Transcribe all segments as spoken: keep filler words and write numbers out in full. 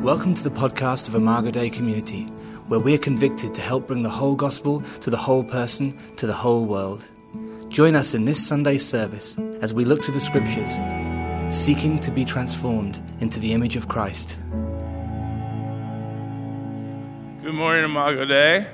Welcome to the podcast of Imago Dei Community, where we are convicted to help bring the whole gospel to the whole person, to the whole world. Join us in this Sunday service as we look to the scriptures, seeking to be transformed into the image of Christ. Good morning, Imago Dei.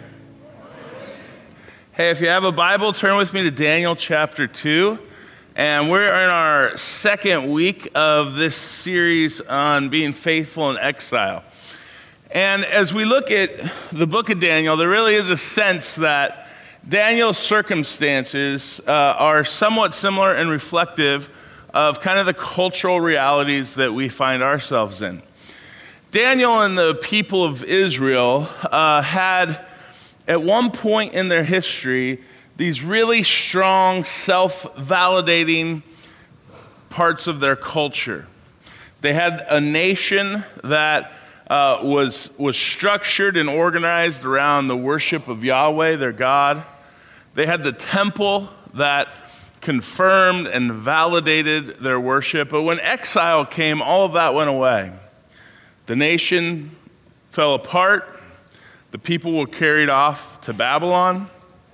Hey, if you have a Bible, turn with me to Daniel chapter two. And we're in our second week of this series on being faithful in exile. And as we look at the book of Daniel, there really is a sense that Daniel's circumstances uh, are somewhat similar and reflective of kind of the cultural realities that we find ourselves in. Daniel and the people of Israel uh, had, at one point in their history, these really strong, self-validating parts of their culture. They had a nation that uh, was, was structured and organized around the worship of Yahweh, their God. They had the temple that confirmed and validated their worship. But when exile came, all of that went away. The nation fell apart. The people were carried off to Babylon.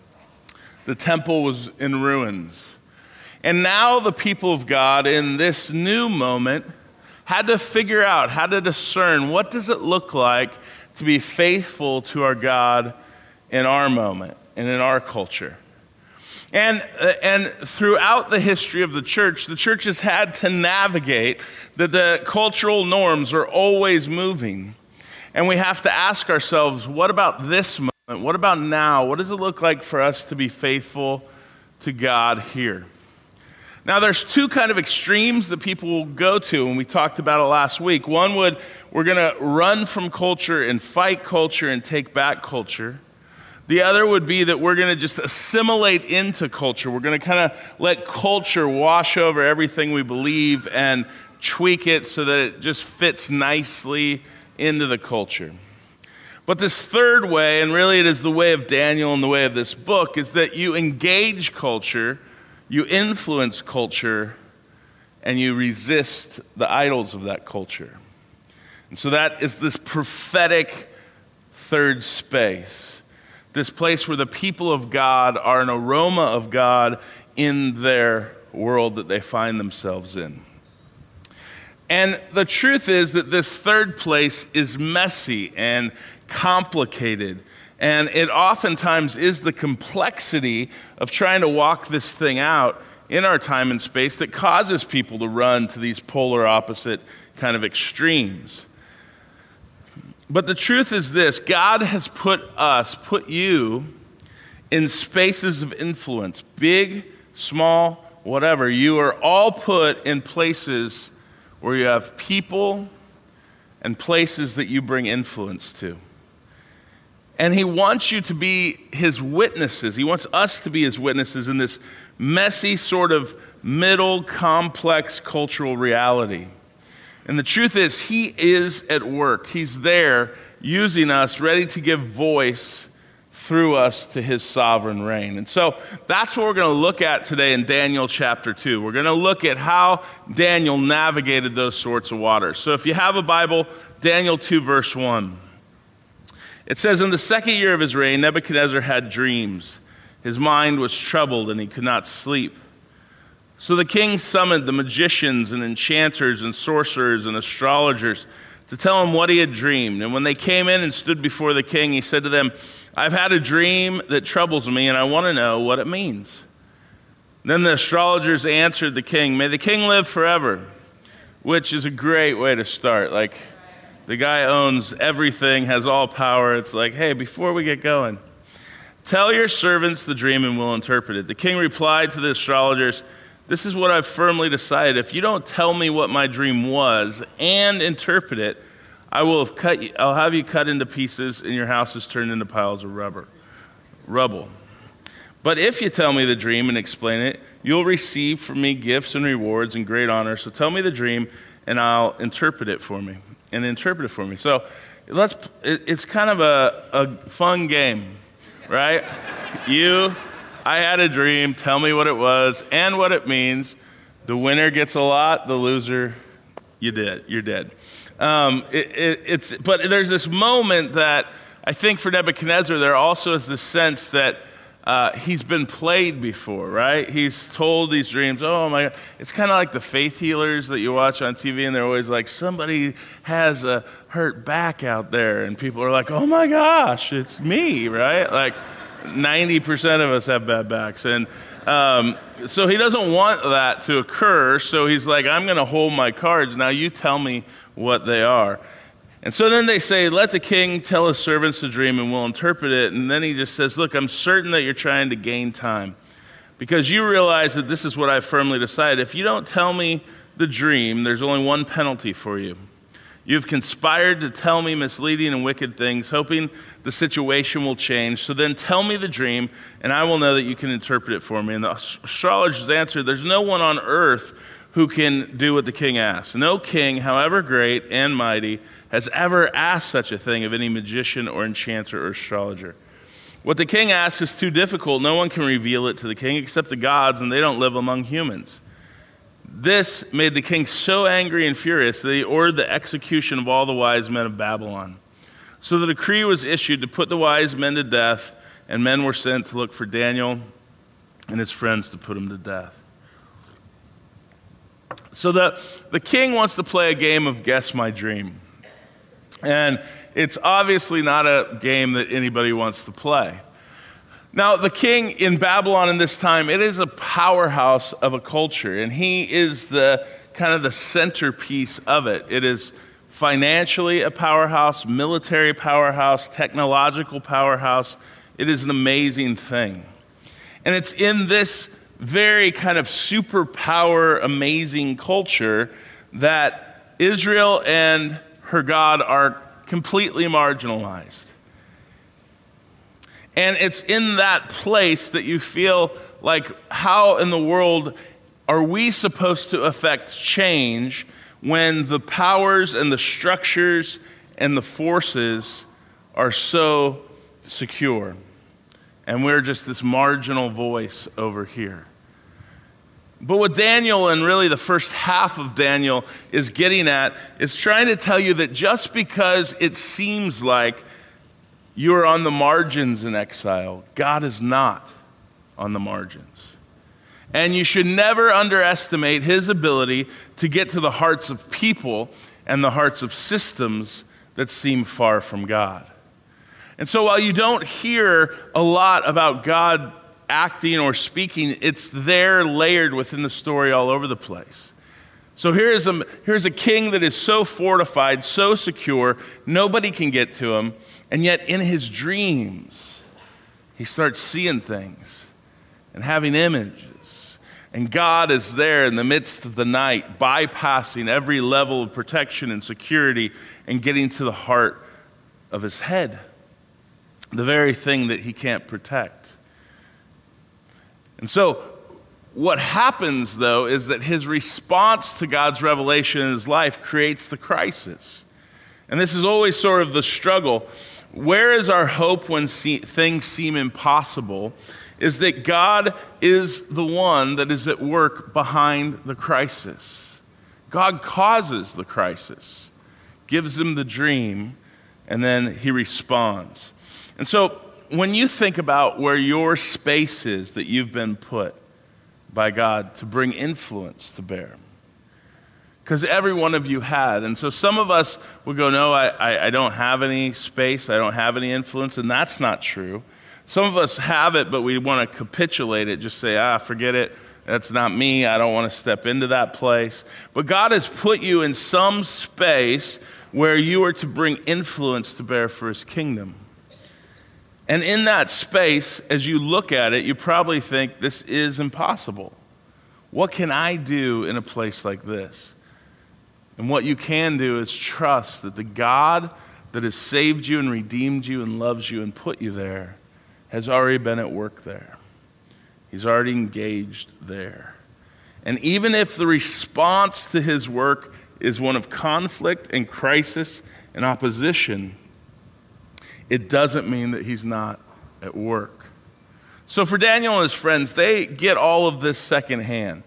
The temple was in ruins. And now the people of God in this new moment had to figure out, how to discern, what does it look like to be faithful to our God in our moment and in our culture? And, uh, and throughout the history of the church, the church has had to navigate that the cultural norms are always moving. And we have to ask ourselves, what about this moment? What about now? What does it look like for us to be faithful to God here? Now, there's two kind of extremes that people will go to, and we talked about it last week. One would, we're going to run from culture and fight culture and take back culture. The other would be that we're going to just assimilate into culture. We're going to kind of let culture wash over everything we believe and tweak it so that it just fits nicely into the culture. But this third way, and really it is the way of Daniel and the way of this book, is that you engage culture, you influence culture, and you resist the idols of that culture. And so that is this prophetic third space, this place where the people of God are an aroma of God in their world that they find themselves in. And the truth is that this third place is messy and complicated, and it oftentimes is the complexity of trying to walk this thing out in our time and space that causes people to run to these polar opposite kind of extremes. But the truth is this: God has put us, put you in spaces of influence, big, small, whatever. You are all put in places where you have people and places that you bring influence to. And he wants you to be his witnesses. He wants us to be his witnesses in this messy sort of middle, complex cultural reality. And the truth is, he is at work. He's there using us, ready to give voice through us to his sovereign reign. And so that's what we're going to look at today in Daniel chapter two. We're going to look at how Daniel navigated those sorts of waters. So if you have a Bible, Daniel two verse one. It says, in the second year of his reign, Nebuchadnezzar had dreams. His mind was troubled and he could not sleep. So the king summoned the magicians and enchanters and sorcerers and astrologers to tell him what he had dreamed. And when they came in and stood before the king, he said to them, I've had a dream that troubles me and I want to know what it means. Then the astrologers answered the king, may the king live forever, which is a great way to start. Like, the guy owns everything, has all power. It's like, hey, before we get going, tell your servants the dream and we'll interpret it. The king replied to the astrologers, this is what I've firmly decided. If you don't tell me what my dream was and interpret it, I will have cut you, I'll have you cut into pieces and your houses turned into piles of rubber, rubble. But if you tell me the dream and explain it, you'll receive from me gifts and rewards and great honor. So tell me the dream and I'll interpret it for me. And interpret it for me. So let's. It's kind of a, a fun game, right? You, I had a dream. Tell me what it was and what it means. The winner gets a lot. The loser You did. You're dead. Um, it, it, it's, but there's this moment that I think for Nebuchadnezzar, there also is this sense that uh, he's been played before, right? He's told these dreams. Oh my God. It's kind of like the faith healers that you watch on T V, and they're always like, somebody has a hurt back out there. And people are like, oh my gosh, it's me, right? Like ninety percent of us have bad backs. And um, so he doesn't want that to occur. So he's like, I'm going to hold my cards. Now you tell me what they are. And so then they say, let the king tell his servants the dream and we'll interpret it. And then he just says, look, I'm certain that you're trying to gain time because you realize that this is what I firmly decided. If you don't tell me the dream, there's only one penalty for you. You've conspired to tell me misleading and wicked things, hoping the situation will change. So then tell me the dream, and I will know that you can interpret it for me. And the astrologers answered, there's no one on earth who can do what the king asks. No king, however great and mighty, has ever asked such a thing of any magician or enchanter or astrologer. What the king asks is too difficult. No one can reveal it to the king except the gods, and they don't live among humans. This made the king so angry and furious that he ordered the execution of all the wise men of Babylon. So the decree was issued to put the wise men to death, and men were sent to look for Daniel and his friends to put him to death. So the, the king wants to play a game of Guess My Dream. And it's obviously not a game that anybody wants to play. Now, the king in Babylon in this time, it is a powerhouse of a culture, and he is the kind of the centerpiece of it. It is financially a powerhouse, military powerhouse, technological powerhouse. It is an amazing thing. And it's in this very kind of superpower, amazing culture that Israel and her God are completely marginalized. And it's in that place that you feel like, how in the world are we supposed to affect change when the powers and the structures and the forces are so secure? And we're just this marginal voice over here. But what Daniel, and really the first half of Daniel, is getting at is trying to tell you that just because it seems like you are on the margins in exile, God is not on the margins. And you should never underestimate his ability to get to the hearts of people and the hearts of systems that seem far from God. And so while you don't hear a lot about God acting or speaking, it's there layered within the story all over the place. So here's a, here's a king that is so fortified, so secure, nobody can get to him. And yet in his dreams, he starts seeing things and having images. And God is there in the midst of the night, bypassing every level of protection and security and getting to the heart of his head, the very thing that he can't protect. And so what happens, though, is that his response to God's revelation in his life creates the crisis. And this is always sort of the struggle. Where is our hope when see, things seem impossible? Is that God is the one that is at work behind the crisis. God causes the crisis, gives him the dream, and then he responds. And so when you think about where your space is that you've been put by God to bring influence to bear, because every one of you had. And so some of us would go, no, I, I, I don't have any space. I don't have any influence. And that's not true. Some of us have it, but we want to capitulate it. Just say, ah, forget it. That's not me. I don't want to step into that place. But God has put you in some space where you are to bring influence to bear for his kingdom. And in that space, as you look at it, you probably think, this is impossible. What can I do in a place like this? And what you can do is trust that the God that has saved you and redeemed you and loves you and put you there has already been at work there. He's already engaged there. And even if the response to his work is one of conflict and crisis and opposition, it doesn't mean that he's not at work. So for Daniel and his friends, they get all of this secondhand.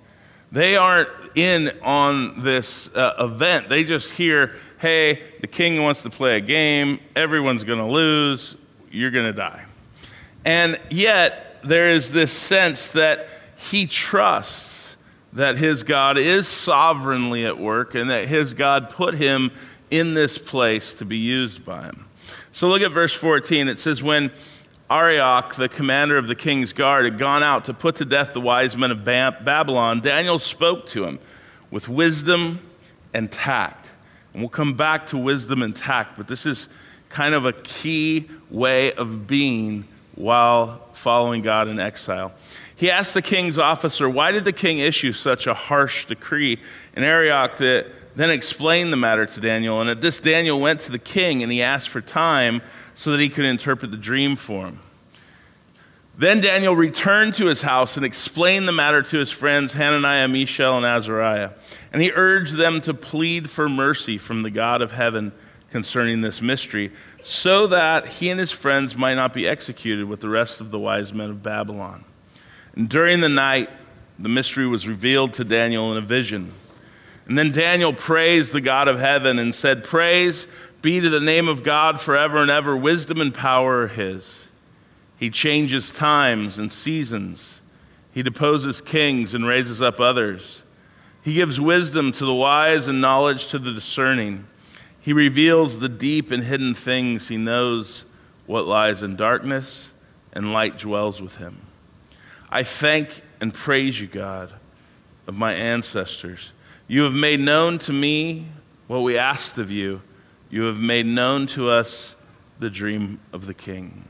They aren't in on this uh, event. They just hear, hey, the king wants to play a game. Everyone's going to lose. You're going to die. And yet, there is this sense that he trusts that his God is sovereignly at work and that his God put him in this place to be used by him. So look at verse fourteen. It says, when Arioch, the commander of the king's guard, had gone out to put to death the wise men of Babylon, Daniel spoke to him with wisdom and tact. And we'll come back to wisdom and tact, but this is kind of a key way of being while following God in exile. He asked the king's officer, why did the king issue such a harsh decree? And Arioch the, then explained the matter to Daniel. And at this, Daniel went to the king, and he asked for time so that he could interpret the dream for him. Then Daniel returned to his house and explained the matter to his friends Hananiah, Mishael, and Azariah. And he urged them to plead for mercy from the God of heaven concerning this mystery, so that he and his friends might not be executed with the rest of the wise men of Babylon. And during the night, the mystery was revealed to Daniel in a vision. And then Daniel praised the God of heaven and said, praise be to the name of God forever and ever. Wisdom and power are his. He changes times and seasons. He deposes kings and raises up others. He gives wisdom to the wise and knowledge to the discerning. He reveals the deep and hidden things. He knows what lies in darkness, and light dwells with him. I thank and praise you, God, of my ancestors. You have made known to me what we asked of you. You have made known to us the dream of the king.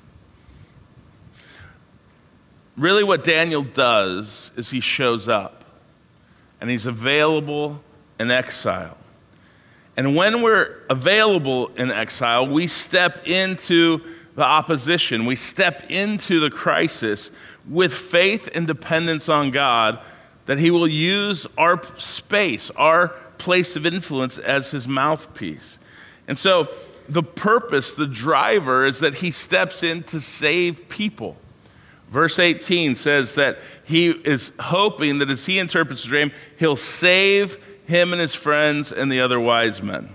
Really what Daniel does is he shows up, and he's available in exile. And when we're available in exile, we step into the opposition. We step into the crisis with faith and dependence on God that he will use our space, our place of influence as his mouthpiece. And so the purpose, the driver, is that he steps in to save people. Verse eighteen says that he is hoping that as he interprets the dream, he'll save him and his friends and the other wise men.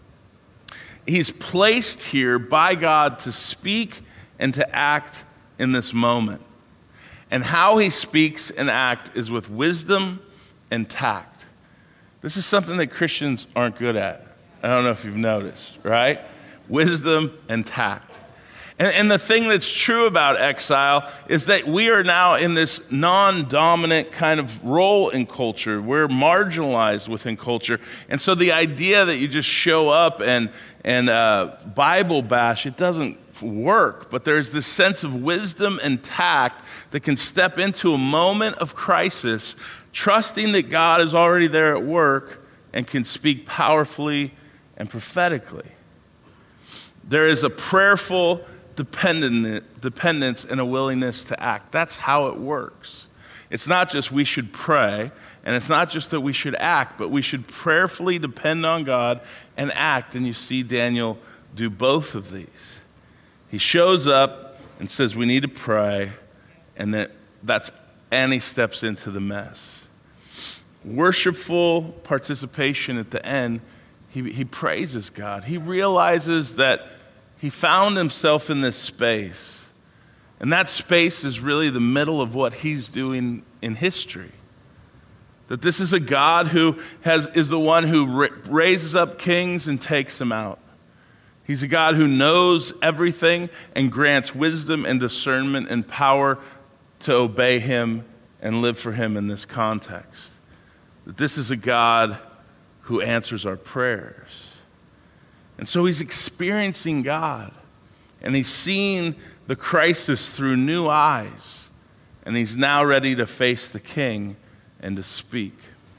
He's placed here by God to speak and to act in this moment. And how he speaks and acts is with wisdom and tact. This is something that Christians aren't good at. I don't know if you've noticed, right? Wisdom and tact. And, and the thing that's true about exile is that we are now in this non-dominant kind of role in culture. We're marginalized within culture. And so the idea that you just show up and, and uh, Bible bash, it doesn't work. But there's this sense of wisdom and tact that can step into a moment of crisis, trusting that God is already there at work and can speak powerfully and prophetically. There is a prayerful dependent, dependence and a willingness to act. That's how it works. It's not just we should pray, and it's not just that we should act, but we should prayerfully depend on God and act. And you see Daniel do both of these. He shows up and says we need to pray, and that that's and he steps into the mess. Worshipful participation at the end. He, he praises God. He realizes that he found himself in this space. And that space is really the middle of what he's doing in history. That this is a God who has, is the one who ra- raises up kings and takes them out. He's a God who knows everything and grants wisdom and discernment and power to obey him and live for him in this context. That this is a God who answers our prayers. And so he's experiencing God, and he's seeing the crisis through new eyes, and he's now ready to face the king and to speak.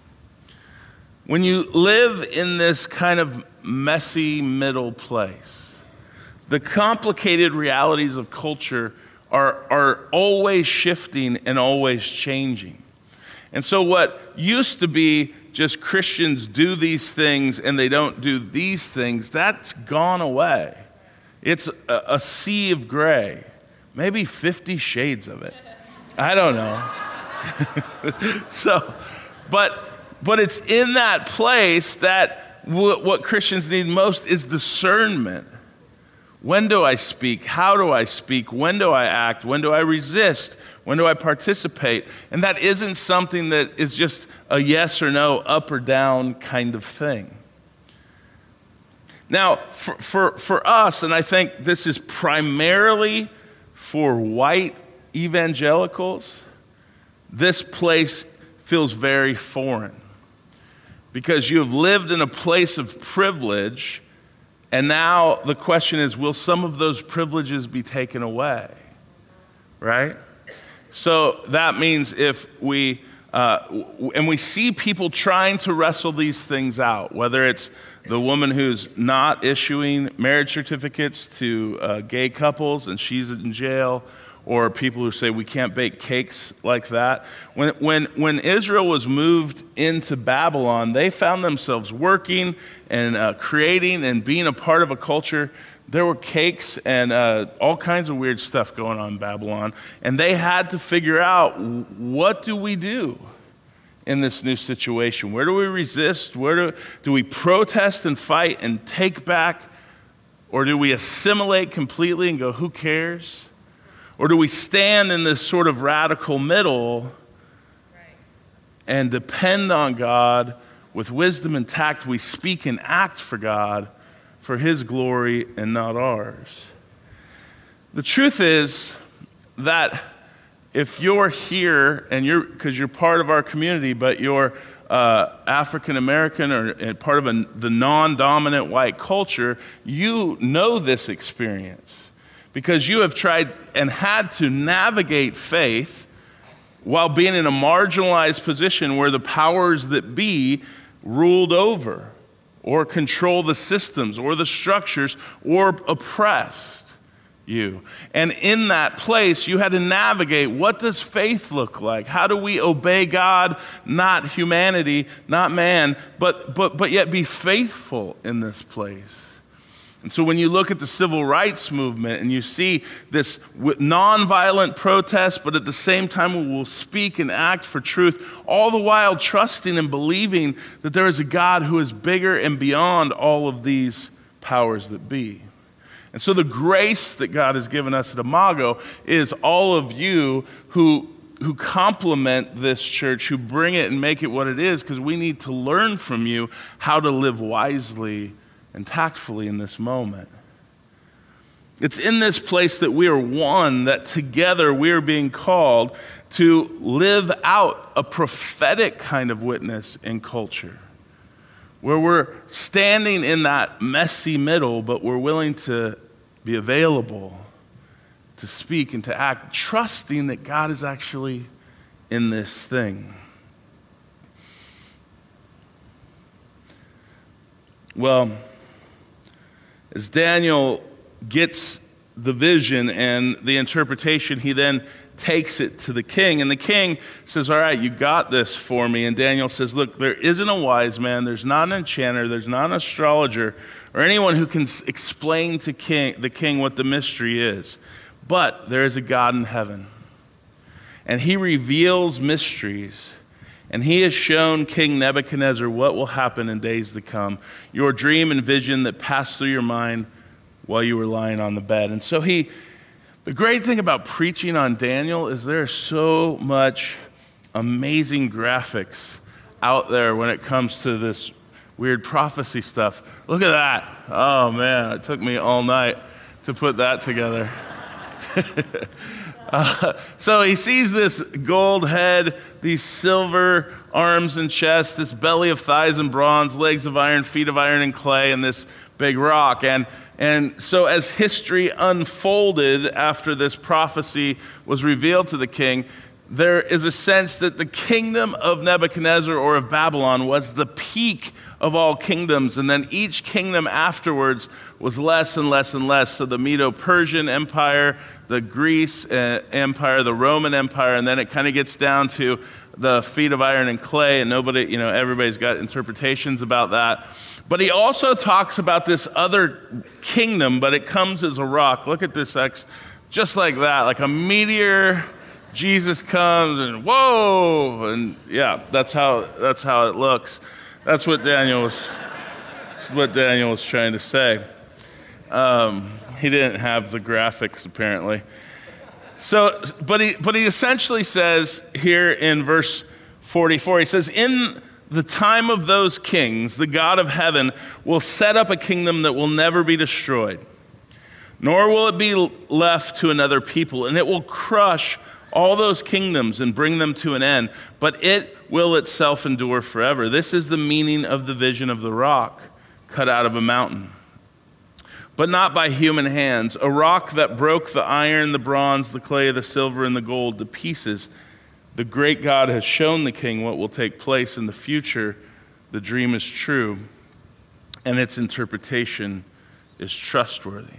When you live in this kind of messy middle place, the complicated realities of culture are, are always shifting and always changing. And so what used to be just Christians do these things and they don't do these things, that's gone away. It's a, a sea of gray, maybe fifty shades of it. I don't know. So But, but it's in that place that w- what Christians need most is discernment. When do I speak? How do I speak? When do I act? When do I resist? When do I participate? And that isn't something that is just a yes or no, up or down kind of thing. Now, for, for, for us, and I think this is primarily for white evangelicals, this place feels very foreign because you have lived in a place of privilege, and now the question is, will some of those privileges be taken away? Right? So that means if we, uh, and we see people trying to wrestle these things out, whether it's the woman who's not issuing marriage certificates to uh, gay couples and she's in jail, or people who say we can't bake cakes like that. When, when, when Israel was moved into Babylon, they found themselves working and uh, creating and being a part of a culture. There were cakes and uh, all kinds of weird stuff going on in Babylon. And they had to figure out, what do we do in this new situation? Where do we resist? Where do, do we protest and fight and take back? Or do we assimilate completely and go, who cares? Or do we stand in this sort of radical middle and depend on God with wisdom and tact? We speak and act for God, for his glory and not ours. The truth is that if you're here and you're, because you're part of our community, but you're uh, African American or part of a, the non-dominant white culture, you know this experience. Because you have tried and had to navigate faith while being in a marginalized position where the powers that be ruled over or control the systems or the structures or oppressed you. And in that place, you had to navigate, what does faith look like? How do we obey God, not humanity, not man, but, but, but yet be faithful in this place? And so when you look at the civil rights movement and you see this nonviolent protest, but at the same time we will speak and act for truth, all the while trusting and believing that there is a God who is bigger and beyond all of these powers that be. And so the grace that God has given us at Imago is all of you who, who complement this church, who bring it and make it what it is, because we need to learn from you how to live wisely and tactfully in this moment. It's in this place that we are one, that together we are being called to live out a prophetic kind of witness in culture, where we're standing in that messy middle, but we're willing to be available to speak and to act, trusting that God is actually in this thing. Well, as Daniel gets the vision and the interpretation, he then takes it to the king. And the king says, all right, you got this for me. And Daniel says, look, there isn't a wise man, there's not an enchanter, there's not an astrologer, or anyone who can explain to king, the king what the mystery is. But there is a God in heaven. And he reveals mysteries. And he has shown King Nebuchadnezzar what will happen in days to come. Your dream and vision that passed through your mind while you were lying on the bed. And so he, the great thing about preaching on Daniel is there's so much amazing graphics out there when it comes to this weird prophecy stuff. Look at that. Oh man, it took me all night to put that together. Uh, so he sees this gold head, these silver arms and chest, this belly of thighs and bronze, legs of iron, feet of iron and clay, and this big rock. And, and so as history unfolded after this prophecy was revealed to the king, there is a sense that the kingdom of Nebuchadnezzar or of Babylon was the peak of all kingdoms, and then each kingdom afterwards was less and less and less. So the Medo-Persian Empire, the Greece uh, Empire, the Roman Empire, and then it kind of gets down to the feet of iron and clay, and nobody, you know, everybody's got interpretations about that. But he also talks about this other kingdom, but it comes as a rock. Look at this, X, just like that, like a meteor Jesus comes and whoa, and yeah, that's how that's how it looks. That's what Daniel was. That's what Daniel was trying to say. Um, he didn't have the graphics apparently. So, but he but he essentially says here in verse forty-four, he says, "In the time of those kings, the God of heaven will set up a kingdom that will never be destroyed, nor will it be left to another people, and it will crush all those kingdoms and bring them to an end, but it will itself endure forever." This is the meaning of the vision of the rock cut out of a mountain, but not by human hands, a rock that broke the iron, the bronze, the clay, the silver, and the gold to pieces. The great God has shown the king what will take place in the future. The dream is true, and its interpretation is trustworthy.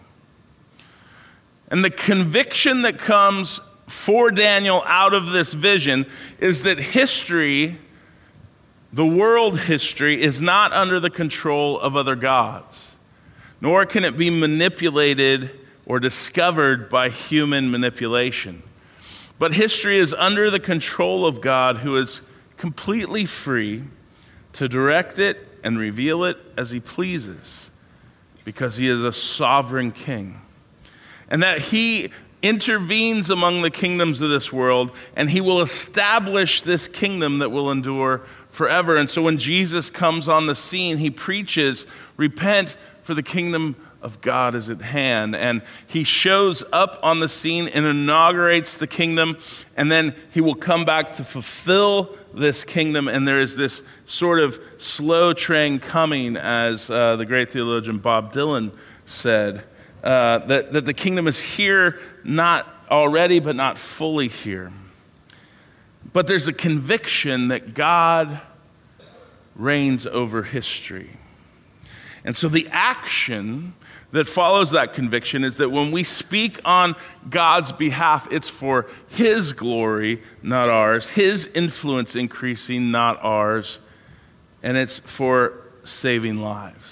And the conviction that comes for Daniel out of this vision is that history, the world history, is not under the control of other gods, nor can it be manipulated or discovered by human manipulation. But history is under the control of God, who is completely free to direct it and reveal it as he pleases, because he is a sovereign king. And that he intervenes among the kingdoms of this world, and he will establish this kingdom that will endure forever. And so when Jesus comes on the scene, he preaches, "Repent, for the kingdom of God is at hand." And he shows up on the scene and inaugurates the kingdom, and then he will come back to fulfill this kingdom. And there is this sort of slow train coming, as uh, the great theologian Bob Dylan said, uh, that, that the kingdom is here, not already, but not fully here. But there's a conviction that God reigns over history. And so the action that follows that conviction is that when we speak on God's behalf, it's for his glory, not ours, his influence increasing, not ours, and it's for saving lives.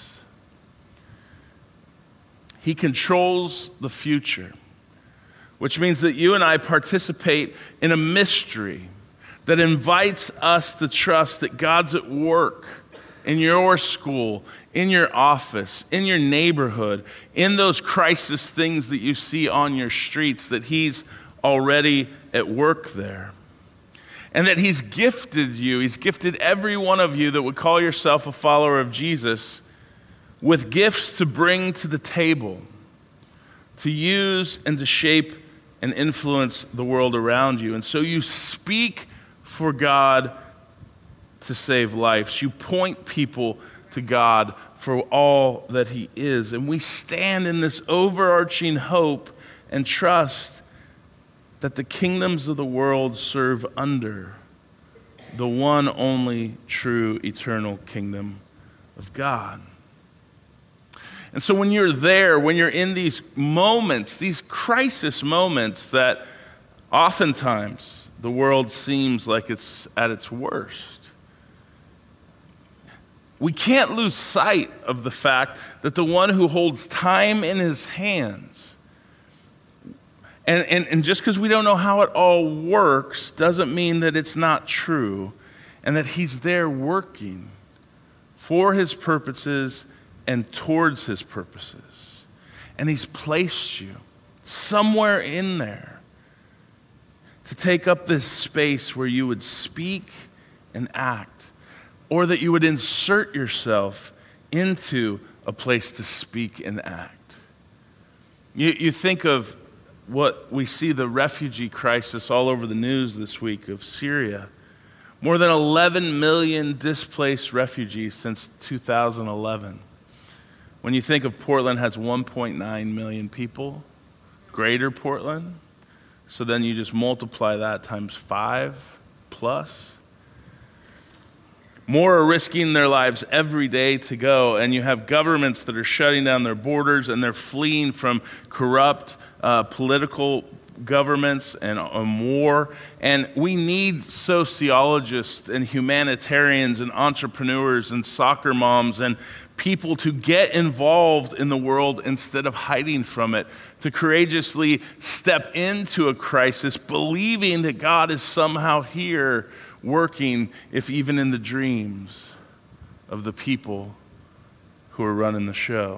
He controls the future, which means that you and I participate in a mystery that invites us to trust that God's at work in your school, in your office, in your neighborhood, in those crisis things that you see on your streets, that he's already at work there. And that he's gifted you, he's gifted every one of you that would call yourself a follower of Jesus with gifts to bring to the table, to use and to shape and influence the world around you. And so you speak for God to save lives. You point people to God for all that he is. And we stand in this overarching hope and trust that the kingdoms of the world serve under the one only true eternal kingdom of God. And so when you're there, when you're in these moments, these crisis moments that oftentimes the world seems like it's at its worst, we can't lose sight of the fact that the one who holds time in his hands, and, and, and just because we don't know how it all works doesn't mean that it's not true, and that he's there working for his purposes and towards his purposes. And he's placed you somewhere in there to take up this space where you would speak and act, or that you would insert yourself into a place to speak and act. You, you think of what we see, the refugee crisis all over the news this week of Syria. More than eleven million displaced refugees since two thousand eleven. When you think of Portland has one point nine million people, greater Portland, so then you just multiply that times five plus. More are risking their lives every day to go, and you have governments that are shutting down their borders, and they're fleeing from corrupt uh, political governments and on war. And we need sociologists and humanitarians and entrepreneurs and soccer moms and people to get involved in the world instead of hiding from it, to courageously step into a crisis, believing that God is somehow here working, if even in the dreams of the people who are running the show.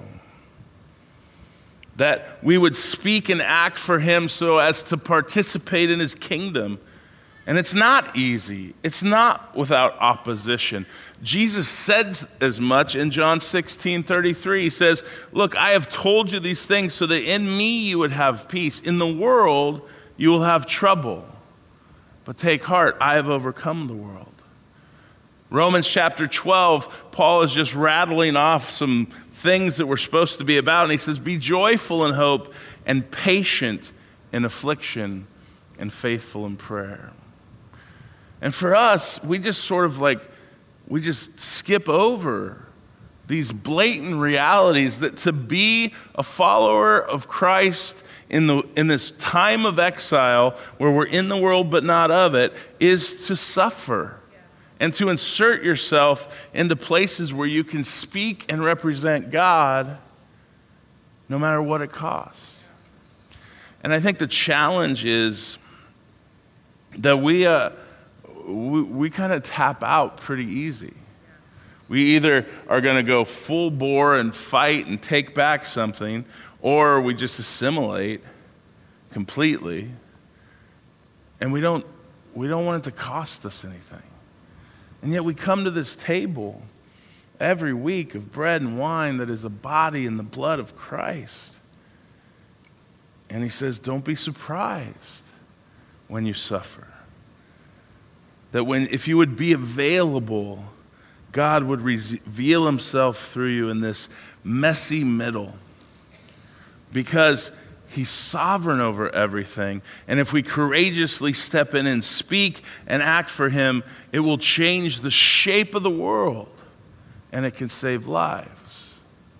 That we would speak and act for him so as to participate in his kingdom. And it's not easy. It's not without opposition. Jesus said as much in John sixteen thirty-three. He says, look, I have told you these things so that in me you would have peace. In the world you will have trouble. But take heart, I have overcome the world. Romans chapter twelve, Paul is just rattling off some things that we're supposed to be about. And he says, be joyful in hope and patient in affliction and faithful in prayer. And for us, we just sort of like, we just skip over these blatant realities that to be a follower of Christ in the in this time of exile where we're in the world but not of it is to suffer and to insert yourself into places where you can speak and represent God no matter what it costs. And I think the challenge is that we uh, we, we kind of tap out pretty easy. We either are going to go full bore and fight and take back something, or we just assimilate completely, and we don't we don't want it to cost us anything. And yet we come to this table every week of bread and wine that is the body and the blood of Christ. And he says, don't be surprised when you suffer. That when, if you would be available, God would reveal himself through you in this messy middle. Because he's sovereign over everything. And if we courageously step in and speak and act for him, it will change the shape of the world. And it can save lives.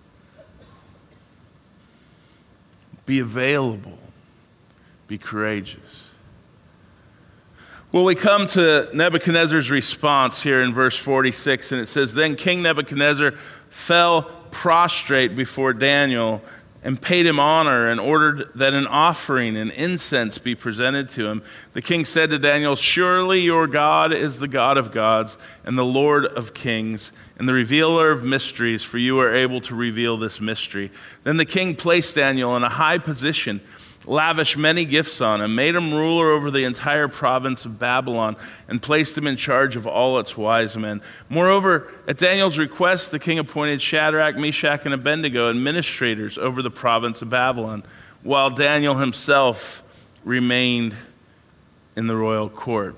Be available. Be courageous. Well, we come to Nebuchadnezzar's response here in verse forty-six, and it says, then King Nebuchadnezzar fell prostrate before Daniel and paid him honor and ordered that an offering and incense be presented to him. The king said to Daniel, surely your God is the God of gods and the Lord of kings and the revealer of mysteries, for you are able to reveal this mystery. Then the king placed Daniel in a high position, lavished many gifts on him, made him ruler over the entire province of Babylon, and placed him in charge of all its wise men. Moreover, at Daniel's request, the king appointed Shadrach, Meshach, and Abednego administrators over the province of Babylon, while Daniel himself remained in the royal court.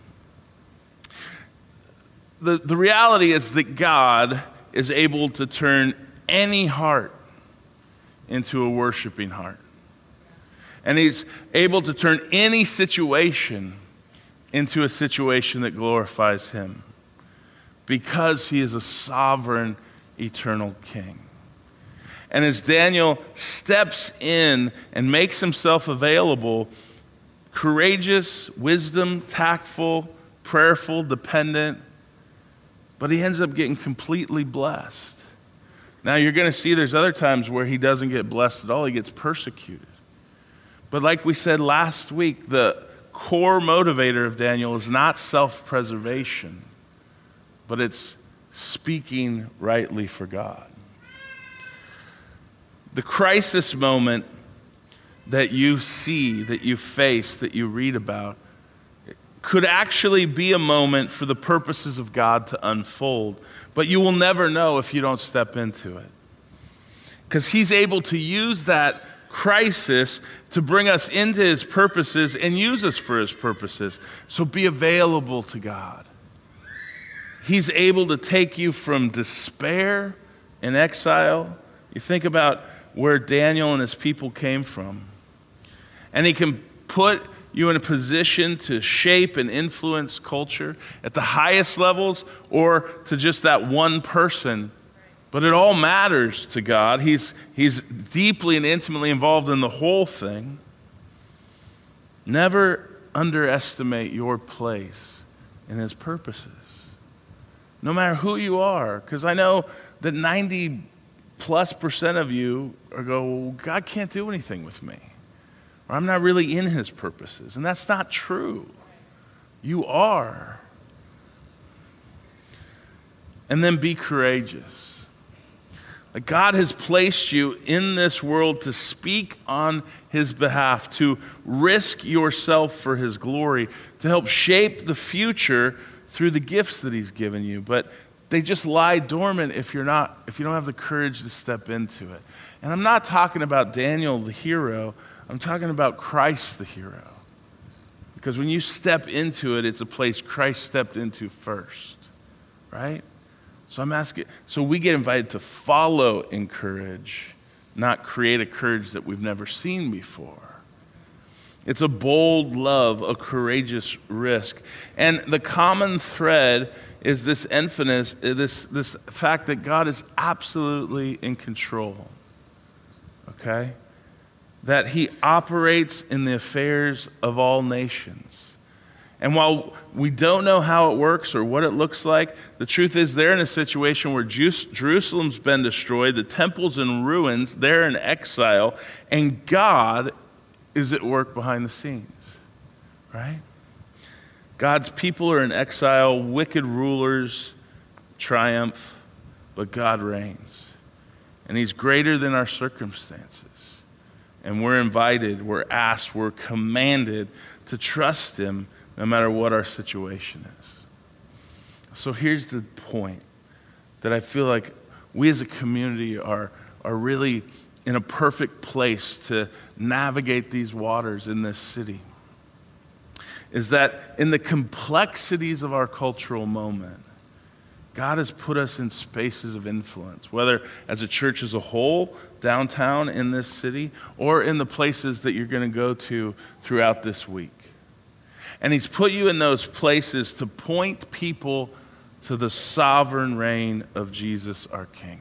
The, the reality is that God is able to turn any heart into a worshiping heart. And he's able to turn any situation into a situation that glorifies him because he is a sovereign, eternal king. And as Daniel steps in and makes himself available, courageous, wisdom, tactful, prayerful, dependent, but he ends up getting completely blessed. Now you're going to see there's other times where he doesn't get blessed at all, he gets persecuted. But like we said last week, the core motivator of Daniel is not self-preservation, but it's speaking rightly for God. The crisis moment that you see, that you face, that you read about, could actually be a moment for the purposes of God to unfold, but you will never know if you don't step into it. Because he's able to use that crisis to bring us into his purposes and use us for his purposes. So be available to God. He's able to take you from despair and exile. You think about where Daniel and his people came from. And he can put you in a position to shape and influence culture at the highest levels or to just that one person. But it all matters to God. He's, he's deeply and intimately involved in the whole thing. Never underestimate your place in his purposes. No matter who you are, because I know that ninety plus percent of you are go, well, God can't do anything with me. Or I'm not really in his purposes. And that's not true. You are. And then be courageous. Like God has placed you in this world to speak on his behalf, to risk yourself for his glory, to help shape the future through the gifts that he's given you. But they just lie dormant if you're not, if you don't have the courage to step into it. And I'm not talking about Daniel the hero. I'm talking about Christ the hero. Because when you step into it, it's a place Christ stepped into first, right? So I'm asking, so we get invited to follow in courage, not create a courage that we've never seen before. It's a bold love, a courageous risk. And the common thread is this emphasis, this, this fact that God is absolutely in control, okay? That he operates in the affairs of all nations. And while we don't know how it works or what it looks like, the truth is they're in a situation where Jerusalem's been destroyed, the temple's in ruins, they're in exile, and God is at work behind the scenes, right? God's people are in exile, wicked rulers triumph, but God reigns. And he's greater than our circumstances. And we're invited, we're asked, we're commanded to trust him no matter what our situation is. So here's the point that I feel like we as a community are, are really in a perfect place to navigate these waters in this city. Is that in the complexities of our cultural moment, God has put us in spaces of influence, whether as a church as a whole, downtown in this city, or in the places that you're going to go to throughout this week. And he's put you in those places to point people to the sovereign reign of Jesus, our King.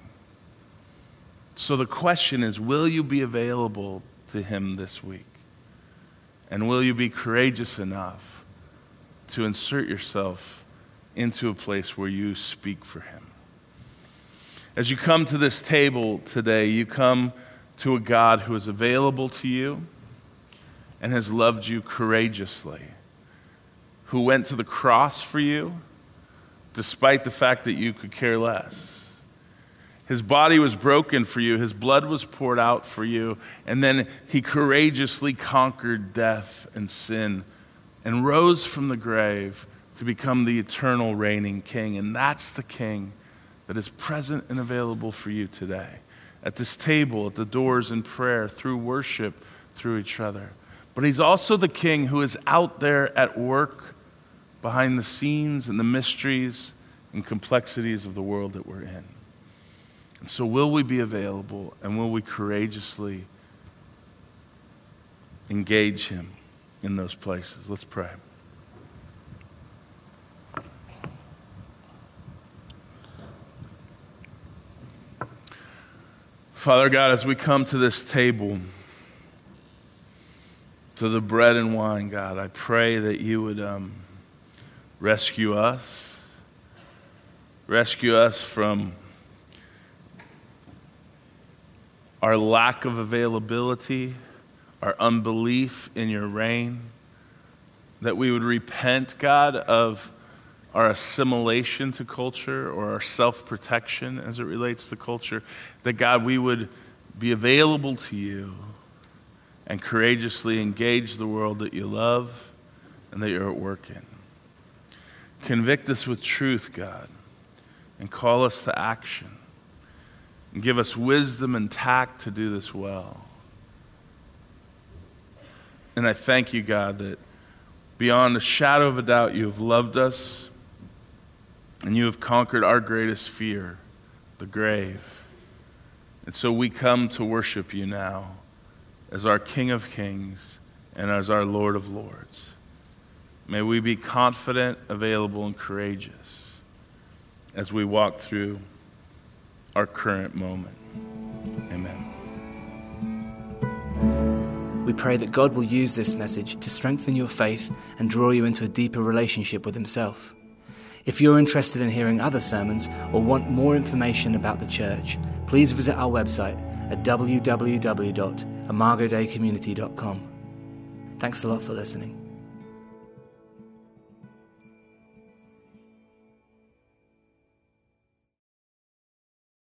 So the question is, will you be available to him this week? And will you be courageous enough to insert yourself into a place where you speak for him? As you come to this table today, you come to a God who is available to you and has loved you courageously, who went to the cross for you despite the fact that you could care less. His body was broken for you. His blood was poured out for you. And then he courageously conquered death and sin and rose from the grave to become the eternal reigning king. And that's the king that is present and available for you today. At this table, at the doors in prayer, through worship, through each other. But he's also the king who is out there at work behind the scenes and the mysteries and complexities of the world that we're in. And so will we be available, and will we courageously engage him in those places? Let's pray. Father God, as we come to this table, to the bread and wine, God, I pray that you would um, rescue us, rescue us from our lack of availability, our unbelief in your reign, that we would repent, God, of our assimilation to culture or our self-protection as it relates to culture, that, God, we would be available to you and courageously engage the world that you love and that you're at work in. Convict us with truth, God, and call us to action. And give us wisdom and tact to do this well. And I thank you, God, that beyond a shadow of a doubt, you have loved us and you have conquered our greatest fear, the grave. And so we come to worship you now as our King of Kings and as our Lord of Lords. May we be confident, available, and courageous as we walk through our current moment. Amen. We pray that God will use this message to strengthen your faith and draw you into a deeper relationship with himself. If you're interested in hearing other sermons or want more information about the church, please visit our website at w w w dot imago dei community dot com. Thanks a lot for listening.